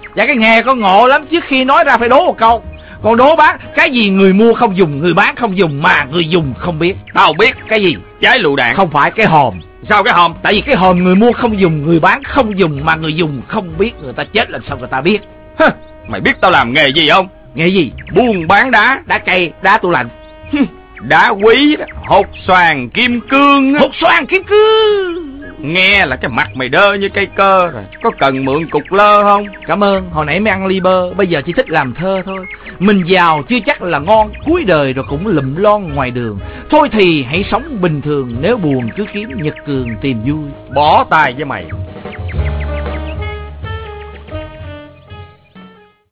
Dạ cái nghề con ngộ lắm, trước khi nói ra phải đố một câu. Con đố bác, cái gì người mua không dùng, người bán không dùng mà người dùng không biết? Tao biết. Cái gì? Trái lựu đạn. Không phải, cái hòm. Sao cái hòm? Tại vì cái hòm người mua không dùng, người bán không dùng mà người dùng không biết, người ta chết làm sao người ta biết? Mày biết tao làm nghề gì không? Nghề gì? Buôn bán đá. Đá cây, đá tủ lạnh. Đá quý đó. Hột xoàn kim cương. Hột xoàn kim cương. Nghe là cái mặt mày đơ như cây cơ rồi. Có cần mượn cục lơ không? Cảm ơn, hồi nãy mới ăn ly bơ, bây giờ chỉ thích làm thơ thôi. Mình giàu chưa chắc là ngon, cuối đời rồi cũng lụm lon ngoài đường. Thôi thì hãy sống bình thường, nếu buồn cứ kiếm Nhật Cường tìm vui. Bỏ tay với mày.